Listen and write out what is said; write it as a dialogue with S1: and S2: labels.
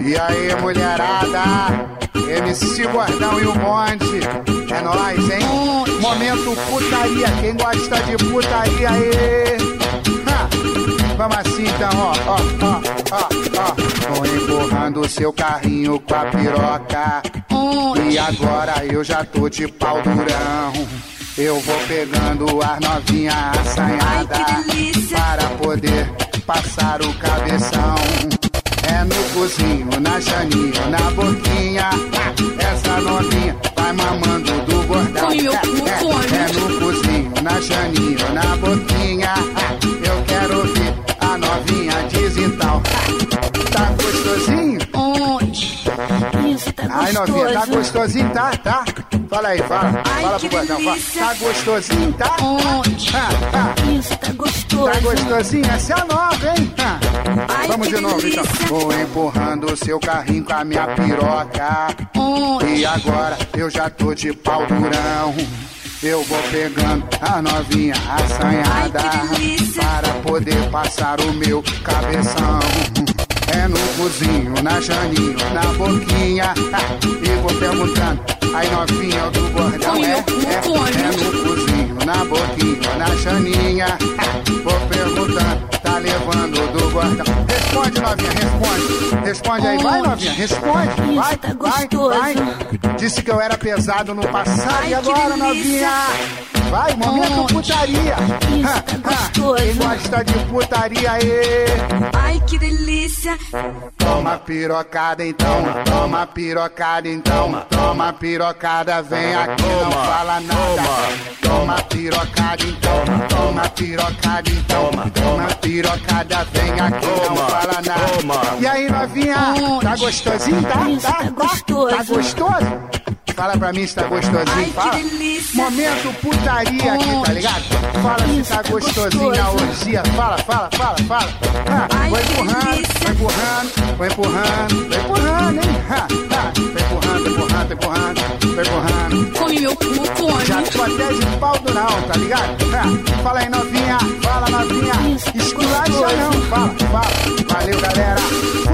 S1: E aí, mulherada, MC Gordão e o Monte, é nóis, hein? Momento putaria, quem gosta de putaria aí? Vamos assim então, ó. Vou empurrando seu carrinho com a piroca. E agora eu já tô de pau durão. Eu vou pegando as novinhas assanhadas para poder passar o cabeção. É no cozinho, na chaninha, na boquinha. Essa novinha vai mamando do gordão. É no cozinho, na chaninha, na boquinha. Eu quero ouvir a novinha diz então. Tá gostosinho?
S2: Isso, tá gostoso.
S1: Ai, novinha, tá gostosinho, tá? Fala aí, fala. Fala pro gordão, fala. Tá gostosinho, tá?
S2: Isso, tá gostoso.
S1: Tá gostosinho? Essa é a nova, hein? Vamos de novo, então. Vou empurrando o seu carrinho com a minha piroca. E agora eu já tô de pau durão. Eu vou pegando a novinha assanhada para poder passar o meu cabeção. É no cozinho, na janinho, na boquinha. E vou perguntando, aí novinha do gordão é no cozinho, na boquinha, na janinha. Vou perguntando, tá levando do gordão. Responde, novinha, responde. Responde aí, vai, novinha, responde. Vai,
S2: tá gostoso.
S1: vai. Disse que eu era pesado no passado e agora, novinha. Vai, momento putaria.
S2: Isso, tá gostoso.
S1: Quem gosta de putaria aí?
S2: Ai, que delícia.
S1: Toma pirocada então, toma pirocada então. Toma pirocada, vem aqui, não fala nada. Toma pirocada então, toma pirocada então. Toma pirocada, vem aqui, não fala nada. E aí, novinha, tá gostosinho, tá?
S2: Isso, tá gostoso.
S1: Tá gostoso? Fala pra mim se tá gostosinho, fala.
S2: Que delícia.
S1: Momento putaria aqui, tá ligado? Fala se tá gostosinho a orgia. Fala. Vou empurrando, hein? Vai empurrando.
S2: Come meu cu, come.
S1: Já tô até de pau durão, tá ligado? Fala aí, novinha. Fala, novinha. Esculacha não, fala. Valeu, galera.